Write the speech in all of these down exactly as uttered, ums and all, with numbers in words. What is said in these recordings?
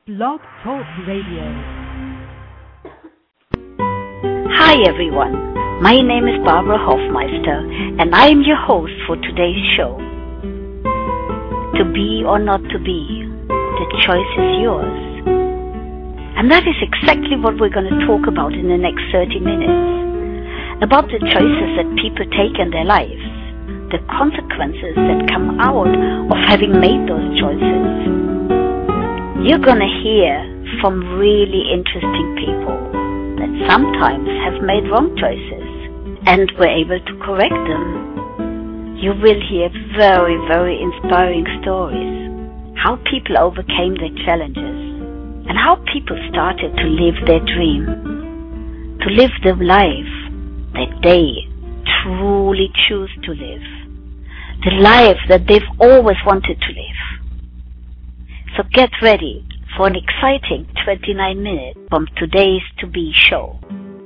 Blog Talk Radio. Hi everyone, my name is Barbara Hofmeister and I am your host for today's show. To be or not to be, the choice is yours. And that is exactly what we're going to talk about in the next thirty minutes. About the choices that people take in their lives, the consequences that come out of having made those choices. You're going to hear from really interesting people that sometimes have made wrong choices and were able to correct them. You will hear very, very inspiring stories, how people overcame their challenges and how people started to live their dream, to live the life that they truly choose to live, the life that they've always wanted to live. So get ready for an exciting twenty-nine minutes from today's To Be show.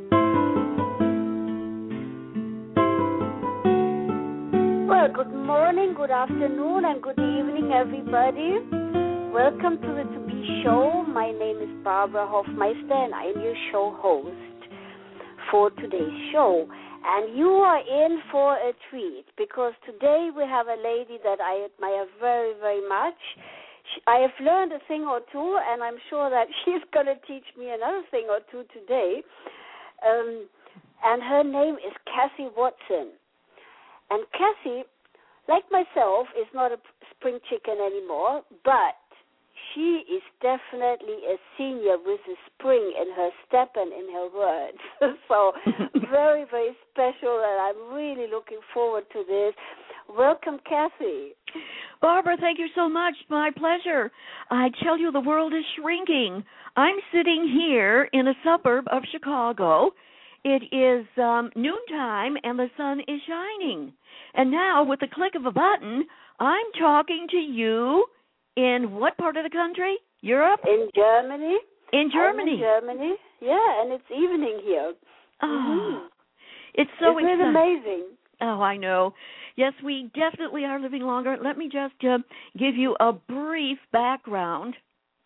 Well, good morning, good afternoon, and good evening, everybody. Welcome to the To Be show. My name is Barbara Hofmeister, and I am your show host for today's show. And you are in for a treat, because today we have a lady that I admire very, very much. I have learned a thing or two, and I'm sure that she's going to teach me another thing or two today. Um, and her name is Kathy Watson. And Kathy, like myself, is not a spring chicken anymore, but she is definitely a senior with a spring in her step and in her words. So very, very special, and I'm really looking forward to this. Welcome, Kathy. Barbara, thank you so much. My pleasure. I tell you, the world is shrinking. I'm sitting here in a suburb of Chicago. It is um, noontime, and the sun is shining. And now, with the click of a button, I'm talking to you in what part of the country? Europe? In Germany. In Germany. I'm in Germany. Yeah, and it's evening here. Oh, mm-hmm. It's so Isn't exciting. it amazing? Oh, I know. Yes, we definitely are living longer. Let me just uh, give you a brief background.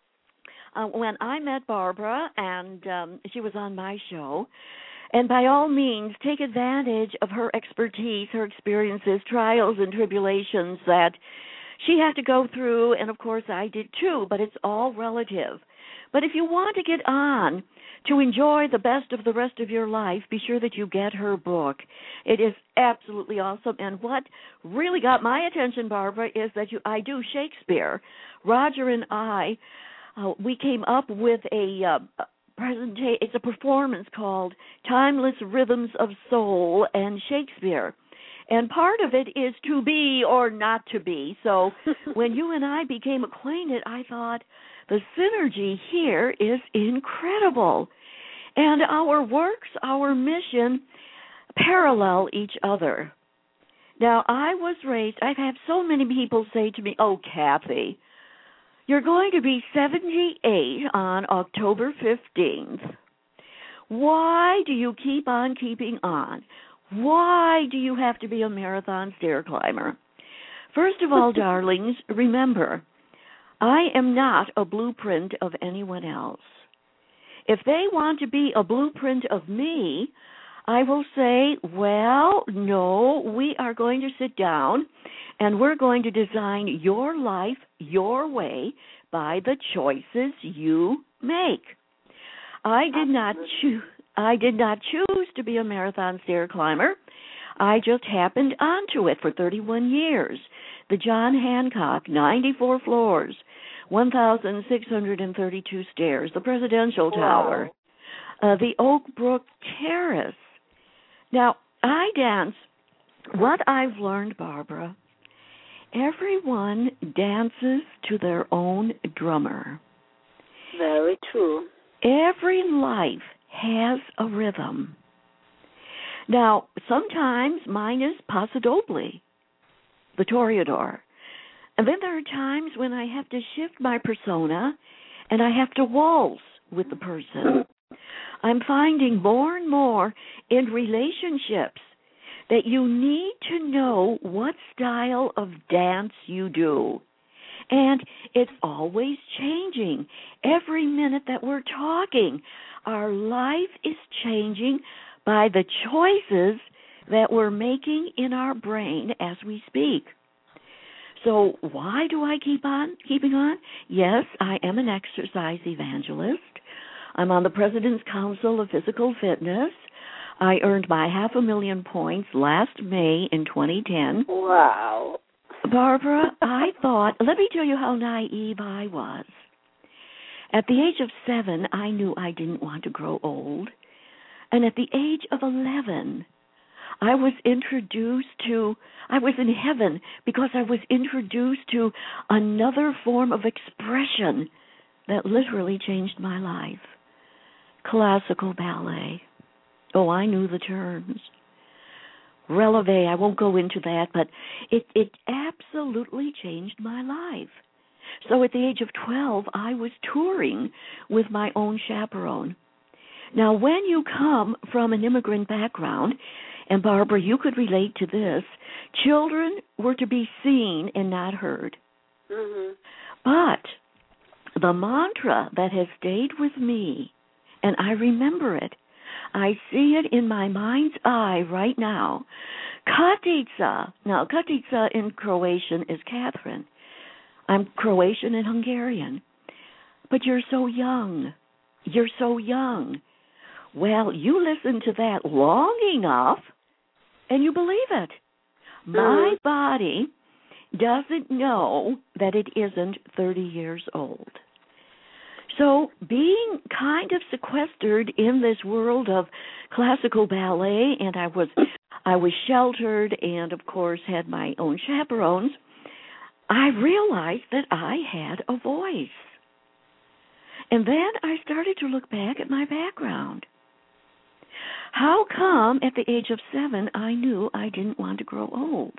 Uh, when I met Barbara, and um, she was on my show, and by all means, take advantage of her expertise, her experiences, trials and tribulations that she had to go through, and of course I did too, but it's all relative. But if you want to get on to enjoy the best of the rest of your life, be sure that you get her book. It is absolutely awesome. And what really got my attention, Barbara, is that you, I do Shakespeare. Roger and I, uh, we came up with a uh, presentation. It's a performance called Timeless Rhythms of Soul and Shakespeare. And part of it is to be or not to be. So when you and I became acquainted, I thought, the synergy here is incredible. And our works, our mission, parallel each other. Now, I was raised, I've had so many people say to me, oh, Kathy, you're going to be seventy-eight on October fifteenth. Why do you keep on keeping on? Why do you have to be a marathon stair climber? First of all, darlings, remember, I am not a blueprint of anyone else. If they want to be a blueprint of me, I will say, well, no, we are going to sit down and we're going to design your life your way by the choices you make. I did not choose. I did not choose to be a marathon stair climber. I just happened onto it for thirty-one years. The John Hancock, ninety-four floors, one thousand six hundred thirty-two stairs, the Presidential Tower, wow. uh, the Oak Brook Terrace. Now, I dance. What I've learned, Barbara, everyone dances to their own drummer. Very true. Every life has a rhythm. Now, sometimes mine is Paso Doble, the Toreador. And then there are times when I have to shift my persona and I have to waltz with the person. I'm finding more and more in relationships that you need to know what style of dance you do. And it's always changing. Every minute that we're talking, our life is changing by the choices that we're making in our brain as we speak. So why do I keep on keeping on? Yes, I am an exercise evangelist. I'm on the President's Council of Physical Fitness. I earned my half a million points last May in twenty ten. Wow. Barbara, I thought, let me tell you how naive I was. At the age of seven, I knew I didn't want to grow old. And at the age of eleven, I was introduced to, I was in heaven because I was introduced to another form of expression that literally changed my life. Classical ballet. Oh, I knew the terms. Releve, I won't go into that, but it, it absolutely changed my life. So at the age of twelve, I was touring with my own chaperone. Now, when you come from an immigrant background, and Barbara, you could relate to this, children were to be seen and not heard. Mm-hmm. But the mantra that has stayed with me, and I remember it, I see it in my mind's eye right now. Katica. Now, Katica in Croatian is Catherine. I'm Croatian and Hungarian. But you're so young. You're so young. Well, you listen to that long enough, and you believe it. Mm-hmm. My body doesn't know that it isn't thirty years old. So being kind of sequestered in this world of classical ballet, and I was I was sheltered and, of course, had my own chaperones, I realized that I had a voice. And then I started to look back at my background. How come at the age of seven I knew I didn't want to grow old?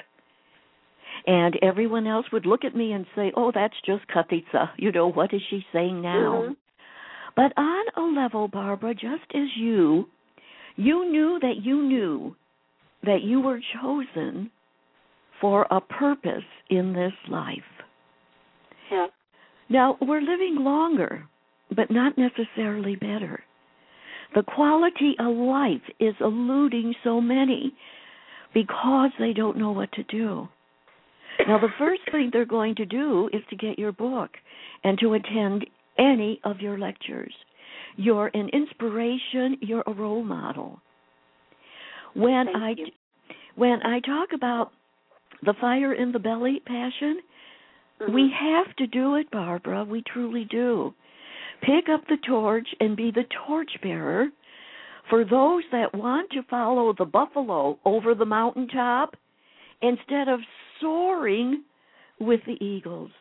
And everyone else would look at me and say, oh, that's just Katica. You know, what is she saying now? Mm-hmm. But on a level, Barbara, just as you, you knew that you knew that you were chosen for a purpose in this life. Yeah. Now, we're living longer, but not necessarily better. The quality of life is eluding so many because they don't know what to do. Now, the first thing they're going to do is to get your book and to attend any of your lectures. You're an inspiration. You're a role model. When Thank I you. when I talk about the fire in the belly passion, mm-hmm. we have to do it, Barbara. We truly do. Pick up the torch and be the torchbearer for those that want to follow the buffalo over the mountaintop instead of soaring with the eagles.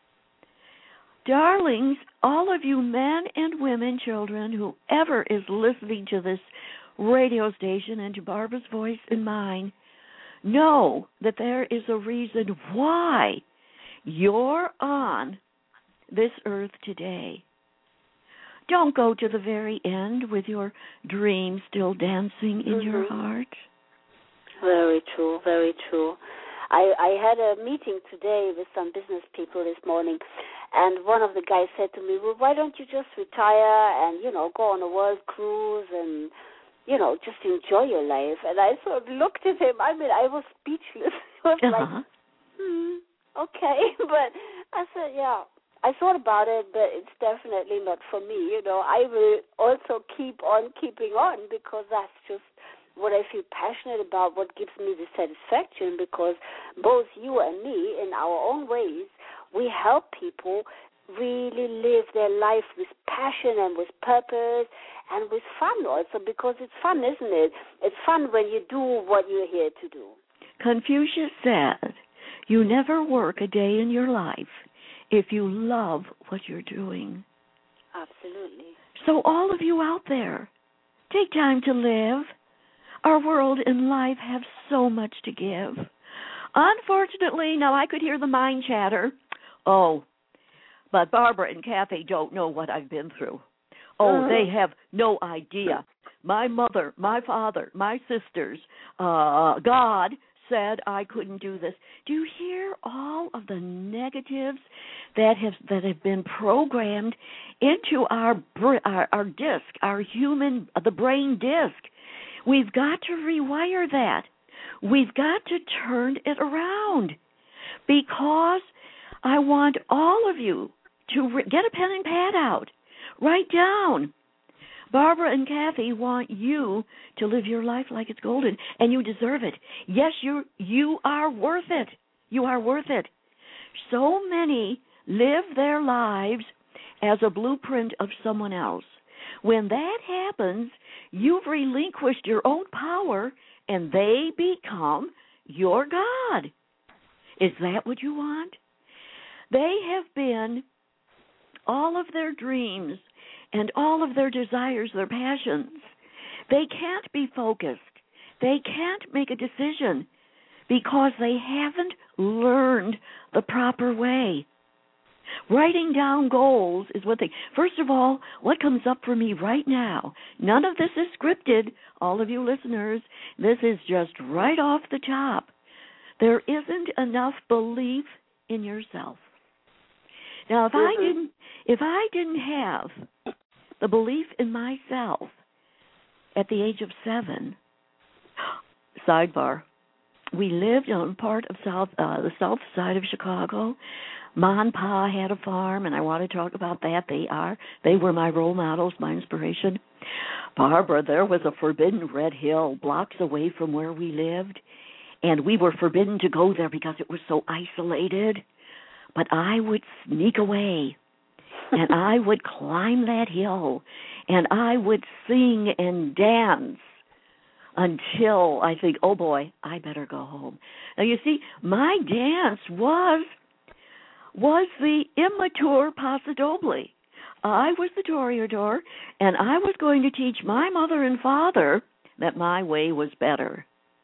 Darlings, all of you men and women, children, whoever is listening to this radio station and to Barbara's voice and mine, know that there is a reason why you're on this earth today. Don't go to the very end with your dreams still dancing in mm-hmm. your heart. Very true, very true. I, I had a meeting today with some business people this morning, and one of the guys said to me, well, why don't you just retire and, you know, go on a world cruise and, you know, just enjoy your life? And I sort of looked at him. I mean, I was speechless. I was uh-huh. like, hmm, okay. But I said, yeah, I thought about it, but it's definitely not for me. You know, I will also keep on keeping on because that's just what I feel passionate about, what gives me the satisfaction, because both you and me, in our own ways, we help people really live their life with passion and with purpose and with fun also, because it's fun, isn't it? It's fun when you do what you're here to do. Confucius said, you never work a day in your life if you love what you're doing. Absolutely. So all of you out there, take time to live. Our world and life have so much to give. Unfortunately, now I could hear the mind chatter. Oh, but Barbara and Kathy don't know what I've been through. Oh, uh-huh. They have no idea. My mother, my father, my sisters, uh, God said I couldn't do this. Do you hear all of the negatives that have that have been programmed into our our, our disc, our human, the brain disc? We've got to rewire that. We've got to turn it around, because I want all of you to re- get a pen and pad out. Write down. Barbara and Kathy want you to live your life like it's golden, and you deserve it. Yes, you you are worth it. You are worth it. So many live their lives as a blueprint of someone else. When that happens, you've relinquished your own power, and they become your God. Is that what you want? They have been all of their dreams and all of their desires, their passions. They can't be focused. They can't make a decision because they haven't learned the proper way. Writing down goals is one thing. First of all, what comes up for me right now, none of this is scripted, all of you listeners, this is just right off the top. There isn't enough belief in yourself. Now, if mm-hmm. I didn't, if I didn't have the belief in myself at the age of seven, sidebar, we lived on part of South, uh, the south side of Chicago. Ma and Pa had a farm, and I want to talk about that. They are, they were my role models, my inspiration. Barbara, there was a forbidden red hill blocks away from where we lived, and we were forbidden to go there because it was so isolated. But I would sneak away, and I would climb that hill, and I would sing and dance until I think, oh, boy, I better go home. Now, you see, my dance was was the immature Paso Doble. I was the toreador, and I was going to teach my mother and father that my way was better.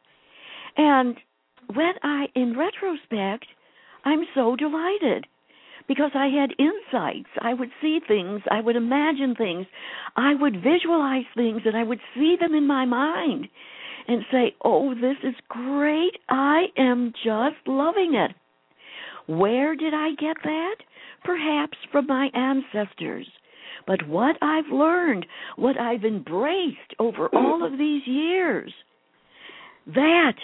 And when I, in retrospect, I'm so delighted because I had insights. I would see things. I would imagine things. I would visualize things, and I would see them in my mind and say, oh, this is great. I am just loving it. Where did I get that? Perhaps from my ancestors. But what I've learned, what I've embraced over all of these years, that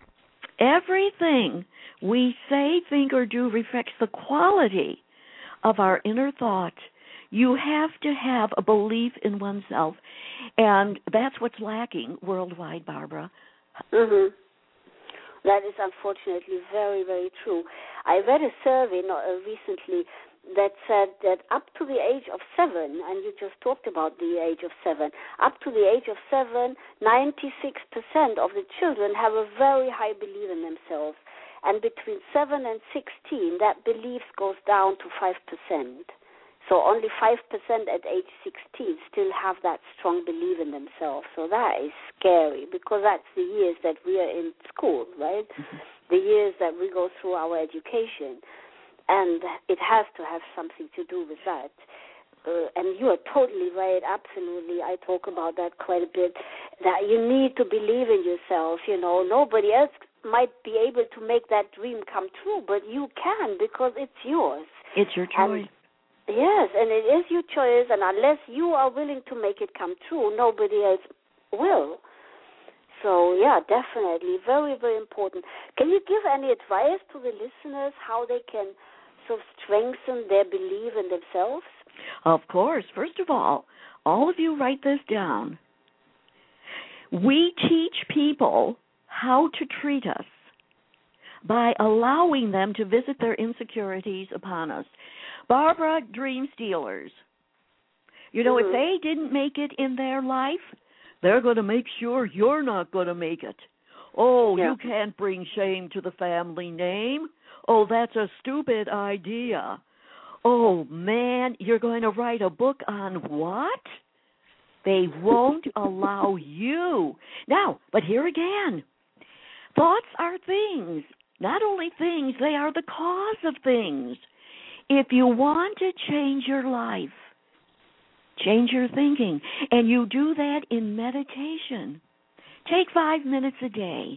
everything we say, think, or do reflects the quality of our inner thought. You have to have a belief in oneself, and that's what's lacking worldwide, Barbara. Mm-hmm. That is unfortunately very, very true. I read a survey not, uh, recently that said that up to the age of seven, and you just talked about the age of seven, up to the age of seven, ninety-six percent of the children have a very high belief in themselves. And between seven and sixteen, that belief goes down to five percent. So only five percent at age sixteen still have that strong belief in themselves. So that is scary because that's the years that we are in school, right? Mm-hmm. The years that we go through our education. And it has to have something to do with that. Uh, and you are totally right, absolutely. I talk about that quite a bit, that you need to believe in yourself. You know, nobody else might be able to make that dream come true, but you can because it's yours. It's your choice. And yes, and it is your choice, and unless you are willing to make it come true, nobody else will. So, yeah, definitely, very, very important. Can you give any advice to the listeners how they can sort of strengthen their belief in themselves? Of course. First of all, all of you write this down. We teach people how to treat us by allowing them to visit their insecurities upon us. Barbara, dream stealers. You know, mm-hmm. if they didn't make it in their life, they're going to make sure you're not going to make it. Oh, yeah. You can't bring shame to the family name. Oh, that's a stupid idea. Oh, man, you're going to write a book on what? They won't allow you. Now, but here again, thoughts are things. Not only things, they are the cause of things. If you want to change your life, change your thinking, and you do that in meditation. Take five minutes a day.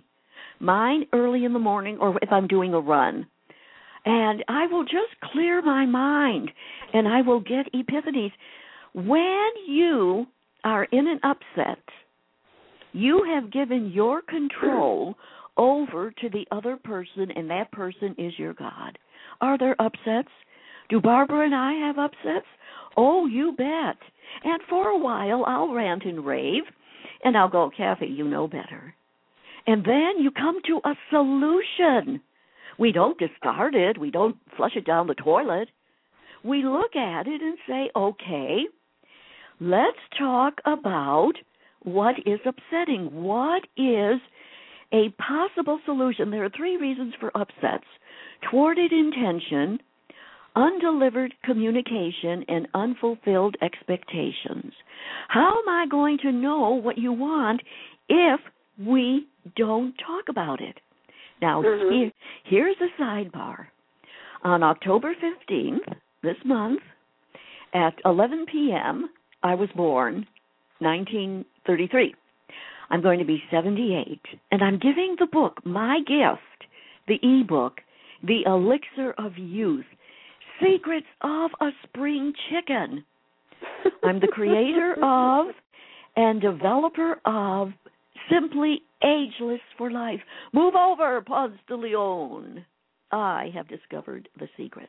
mine early in the morning or if I'm doing a run. And I will just clear my mind, and I will get epiphanies. When you are in an upset, you have given your control over to the other person, and that person is your God. Are there upsets? Do Barbara and I have upsets? Oh, you bet. And for a while, I'll rant and rave, and I'll go, Kathy, you know better. And then you come to a solution. We don't discard it. We don't flush it down the toilet. We look at it and say, okay, let's talk about what is upsetting. What is a possible solution? There are three reasons for upsets: thwarted intention, undelivered communication, and unfulfilled expectations. How am I going to know what you want if we don't talk about it? Now, mm-hmm. here, here's a sidebar. On October fifteenth, this month, at eleven p.m., I was born, nineteen thirty-three. I'm going to be seventy-eight, and I'm giving the book, my gift, the e-book, The Elixir of Youth, Secrets of a Spring Chicken. I'm the creator of and developer of Simply Ageless for Life. Move over, Ponce de Leon. I have discovered the secrets.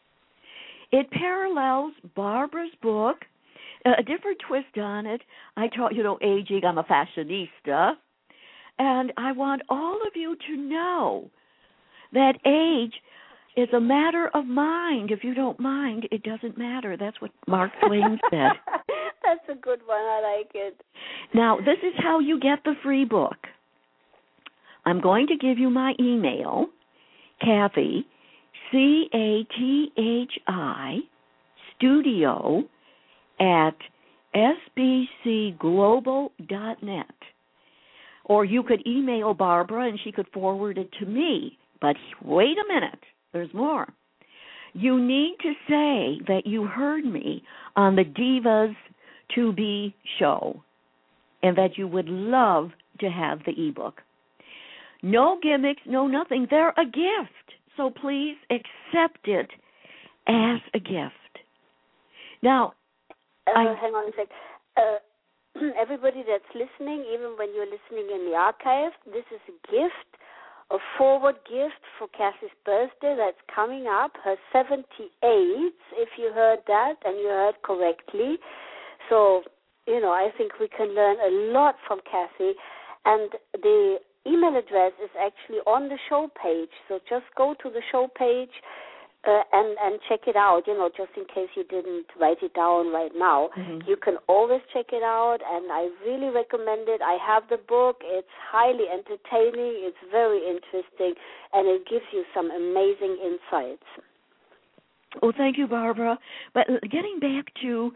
It parallels Barbara's book, a different twist on it. I taught, you know, aging. I'm a fashionista. And I want all of you to know that age is a matter of mind. If you don't mind, it doesn't matter. That's what Mark Twain said. That's a good one. I like it. Now, this is how you get the free book. I'm going to give you my email, Kathy, C A T H I, studio, at S B C global dot net. Or you could email Barbara and she could forward it to me. But wait a minute, there's more. You need to say that you heard me on the Divas to Be show and that you would love to have the ebook. No gimmicks, no nothing. They're a gift. So please accept it as a gift. Now, uh, I, hang on a sec. Uh, everybody that's listening, even when you're listening in the archive, this is a gift, a forward gift for Cassie's birthday that's coming up, her seventy-eighth, if you heard that, and you heard correctly. So, you know, I think we can learn a lot from Cassie. And the email address is actually on the show page. So just go to the show page uh, and, and check it out, you know, just in case you didn't write it down right now. Mm-hmm. You can always check it out, and I really recommend it. I have the book. It's highly entertaining. It's very interesting, and it gives you some amazing insights. Well, thank you, Barbara. But getting back to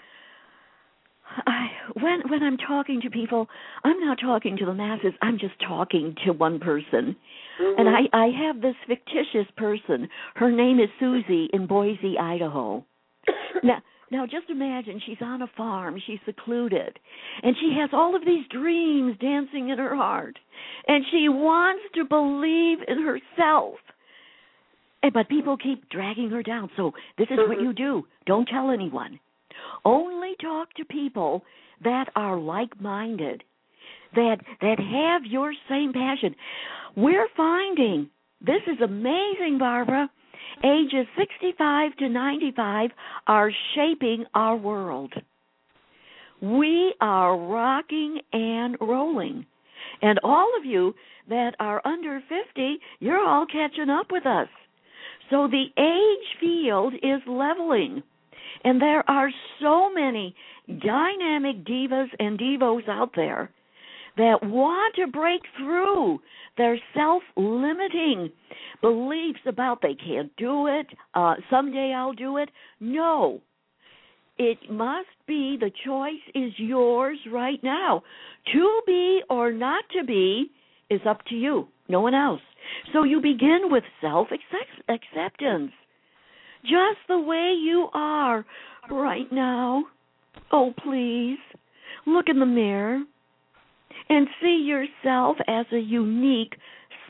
I, when when I'm talking to people, I'm not talking to the masses. I'm just talking to one person. Mm-hmm. And I, I have this fictitious person. Her name is Susie in Boise, Idaho. now, now, just imagine she's on a farm. She's secluded. And she has all of these dreams dancing in her heart. And she wants to believe in herself. And, but people keep dragging her down. So this is mm-hmm. what you do. Don't tell anyone. Only talk to people that are like-minded, that that have your same passion. We're finding, this is amazing, Barbara, ages sixty-five to ninety-five are shaping our world. We are rocking and rolling. And all of you that are under fifty, you're all catching up with us. So the age field is leveling. And there are so many dynamic divas and divos out there that want to break through their self-limiting beliefs about they can't do it, uh, someday I'll do it. No. It must be, the choice is yours right now. To be or not to be is up to you, no one else. So you begin with self-acceptance. Just the way you are right now. Oh, please, look in the mirror and see yourself as a unique,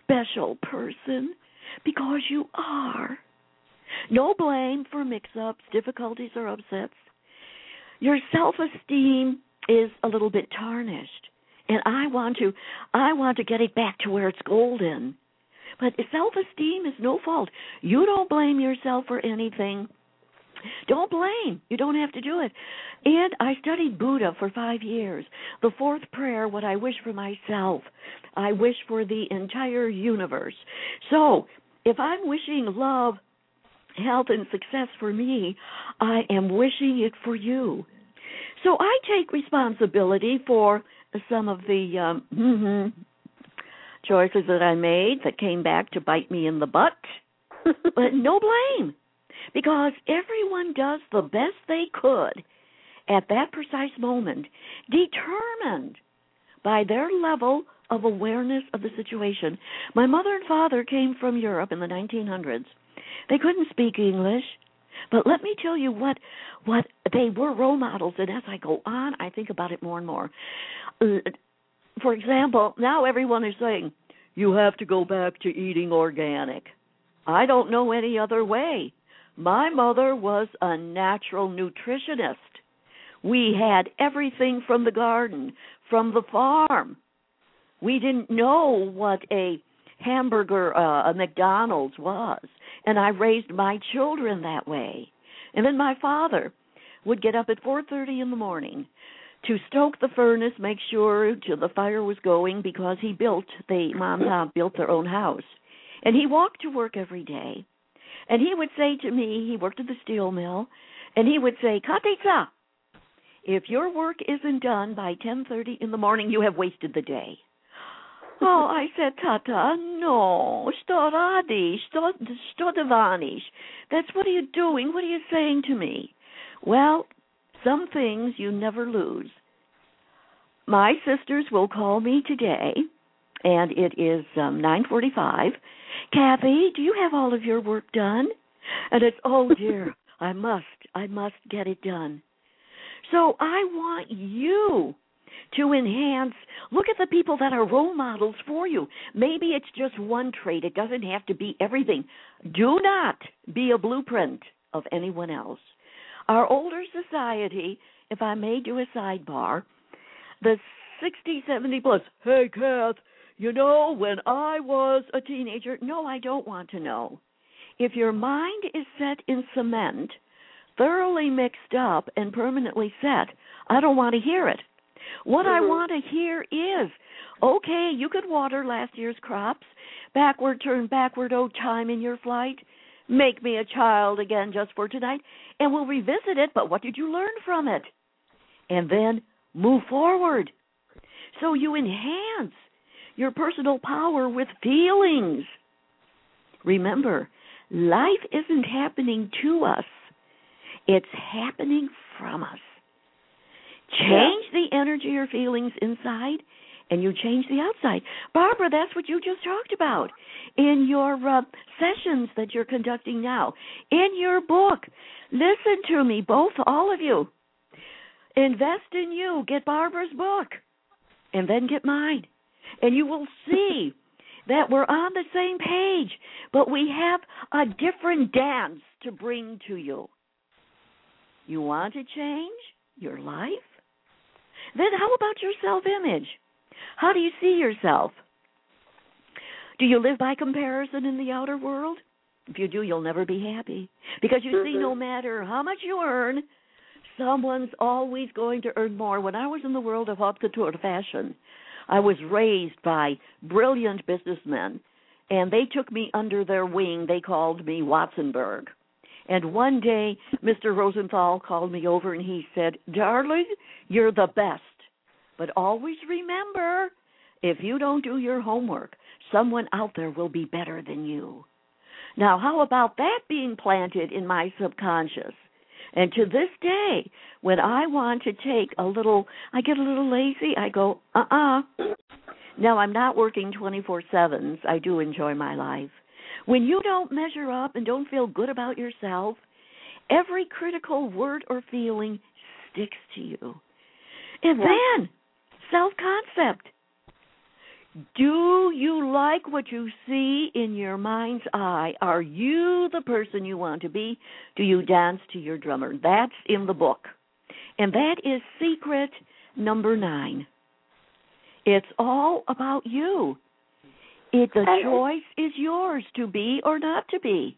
special person because you are. No blame for mix-ups, difficulties, or upsets. Your self-esteem is a little bit tarnished, and I want to I want to get it back to where it's golden. But self-esteem is no fault. You don't blame yourself for anything. Don't blame. You don't have to do it. And I studied Buddha for five years. The fourth prayer, what I wish for myself, I wish for the entire universe. So if I'm wishing love, health, and success for me, I am wishing it for you. So I take responsibility for some of the um, mm-hmm, choices that I made that came back to bite me in the butt. But no blame, because everyone does the best they could at that precise moment, determined by their level of awareness of the situation. My mother and father came from Europe in the nineteen hundreds. They couldn't speak English, but let me tell you what what they were role models, and as I go on, I think about it more and more. Uh, for example, now everyone is saying, you have to go back to eating organic. I don't know any other way. My mother was a natural nutritionist. We had everything from the garden, from the farm. We didn't know what a hamburger, uh, a McDonald's was, and I raised my children that way. And then my father would get up at four thirty in the morning to stoke the furnace, make sure till the fire was going, because he built, they, Mom and Pop built their own house. And he walked to work every day. And he would say to me, he worked at the steel mill, and he would say, Katica, if your work isn't done by ten thirty in the morning, you have wasted the day. Oh, I said, Tata, no, što radiš, što, što devaniš? That's what are you doing? What are you saying to me? Well, some things you never lose. My sisters will call me today, and it is um, nine forty-five. Kathy, do you have all of your work done? And it's, oh, dear, I must, I must get it done. So I want you to enhance. Look at the people that are role models for you. Maybe it's just one trait. It doesn't have to be everything. Do not be a blueprint of anyone else. Our older society, if I may do a sidebar, the sixty, seventy plus, hey, Kath, you know, when I was a teenager, no, I don't want to know. If your mind is set in cement, thoroughly mixed up and permanently set, I don't want to hear it. What mm-hmm. I want to hear is, okay, you could water last year's crops, backward, turn backward, oh, time in your flight, make me a child again just for tonight, and we'll revisit it, but what did you learn from it? And then move forward. So you enhance your personal power with feelings. Remember, life isn't happening to us. It's happening from us. Change yeah. the energy or feelings inside, and you change the outside. Barbara, that's what you just talked about in your uh, sessions that you're conducting now. In your book, listen to me, both, all of you. Invest in you. Get Barbara's book, and then get mine. And you will see that we're on the same page, but we have a different dance to bring to you. You want to change your life? Then how about your self-image? How do you see yourself? Do you live by comparison in the outer world? If you do, you'll never be happy, because you mm-hmm. see no matter how much you earn, someone's always going to earn more. When I was in the world of haute couture fashion, I was raised by brilliant businessmen, and they took me under their wing. They called me Watsonberg. And one day, Mister Rosenthal called me over, and he said, darling, you're the best. But always remember, if you don't do your homework, someone out there will be better than you. Now, how about that being planted in my subconscious? And to this day, when I want to take a little, I get a little lazy, I go, uh-uh. Now, I'm not working twenty-four sevens. I do enjoy my life. When you don't measure up and don't feel good about yourself, every critical word or feeling sticks to you. And yeah. then, self-concept. Do you like what you see in your mind's eye? Are you the person you want to be? Do you dance to your drummer? That's in the book. And that is secret number nine. It's all about you. It, the and choice is yours to be or not to be.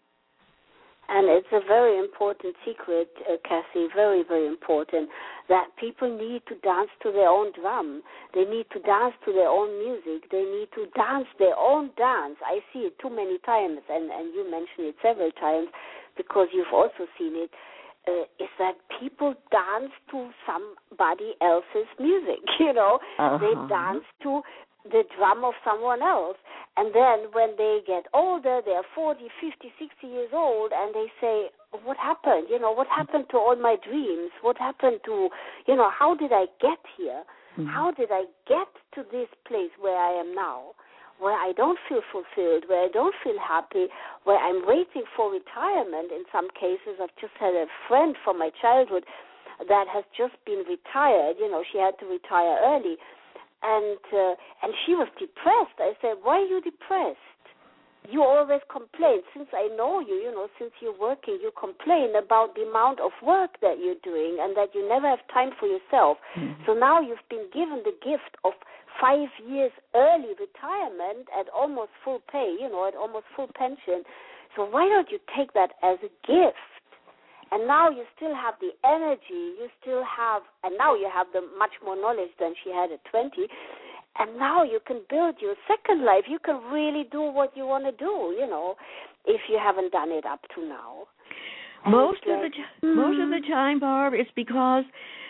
And it's a very important secret, uh, Cassie, very, very important, that people need to dance to their own drum. They need to dance to their own music. They need to dance their own dance. I see it too many times, and, and you mentioned it several times because you've also seen it, uh, is that people dance to somebody else's music, you know. Uh-huh. They dance to the drum of someone else. And then when they get older, they're forty, fifty, sixty years old, and they say, what happened? You know, what happened to all my dreams? What happened to, you know, how did I get here? Mm-hmm. How did I get to this place where I am now, where I don't feel fulfilled, where I don't feel happy, where I'm waiting for retirement? In some cases, I've just had a friend from my childhood that has just been retired. You know, she had to retire early. And uh, and she was depressed. I said, why are you depressed? You always complain. Since I know you, you know, since you're working, you complain about the amount of work that you're doing and that you never have time for yourself. Mm-hmm. So now you've been given the gift of five years early retirement at almost full pay, you know, at almost full pension. So why don't you take that as a gift? And now you still have the energy, you still have, and now you have the much more knowledge than she had at twenty, and now you can build your second life. You can really do what you want to do, you know, if you haven't done it up to now. Most and, of the t- mm, most of the time, Barb, it's because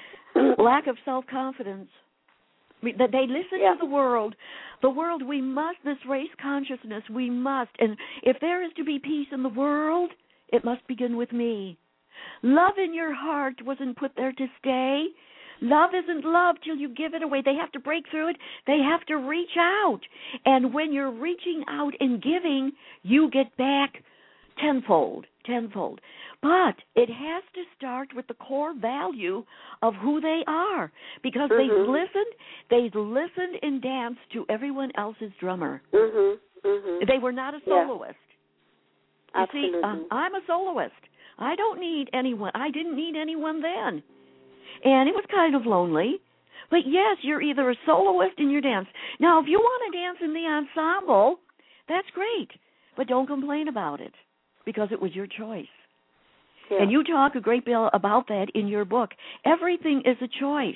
lack of self-confidence. That they listen yeah. to the world. The world, we must, this race consciousness, we must. And if there is to be peace in the world, it must begin with me. Love in your heart wasn't put there to stay. Love isn't love till you give it away. They have to break through it. They have to reach out. And when you're reaching out and giving, you get back tenfold, tenfold. But it has to start with the core value of who they are. Because mm-hmm. they've listened, they've listened and danced to everyone else's drummer. Mm-hmm. Mm-hmm. They were not a soloist. Yeah. You Absolutely. see, uh, I'm a soloist. I don't need anyone. I didn't need anyone then. And it was kind of lonely. But yes, you're either a soloist in your dance. Now, if you want to dance in the ensemble, that's great. But don't complain about it because it was your choice. Yeah. And you talk a great deal about that in your book. Everything is a choice.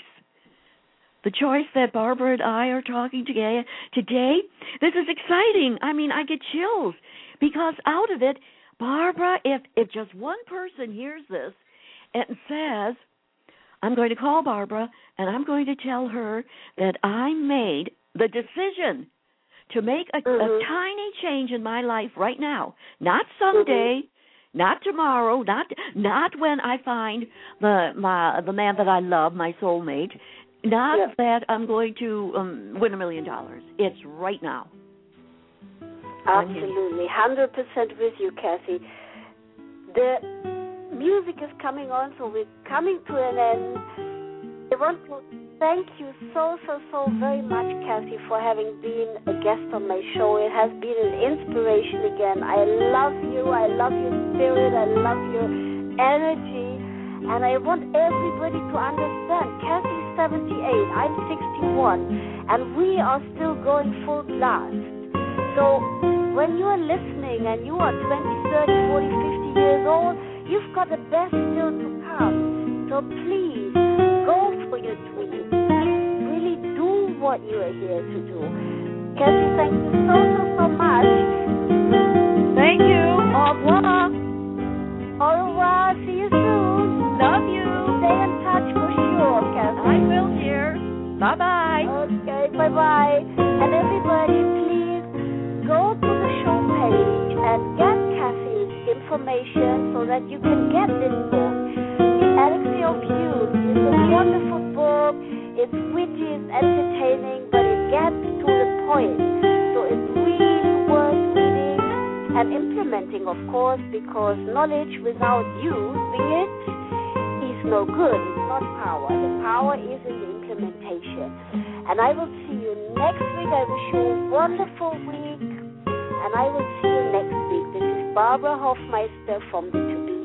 The choice that Barbara and I are talking today, today, this is exciting. I mean, I get chills because out of it, Barbara, if, if just one person hears this and says, I'm going to call Barbara and I'm going to tell her that I made the decision to make a, mm-hmm. a tiny change in my life right now, not someday, mm-hmm. not tomorrow, not not when I find the my the man that I love, my soulmate, not yeah. that I'm going to um, win a million dollars. It's right now. Absolutely, one hundred percent with you, Cassie. The music is coming on, so we're coming to an end. I want to thank you so, so, so very much, Cassie, for having been a guest on my show. It has been an inspiration again. I love you. I love your spirit. I love your energy. And I want everybody to understand, Cassie's seventy-eight, I'm sixty-one, and we are still going full blast. So when you are listening and you are twenty, thirty, forty, fifty years old, you've got the best still to come. So please, go for your dreams. Really do what you are here to do. Cassie, thank you so, so, so much. Thank you. Au revoir. Au revoir. See you soon. Love you. Stay in touch for sure, Cassie. I will, dear. Bye-bye. Okay, bye-bye. And everybody, please go to the show page and get Cassie's information so that you can get this book. The Elixir of Youth is a wonderful book. It's witty, it's entertaining, but it gets to the point. So it's really worth reading and implementing, of course, because knowledge without using it is no good. It's not power. The power power is in the implementation. And I will see you next week. I wish you a wonderful week. And I will see you next week. This is Barbara Hofmeister from the To Be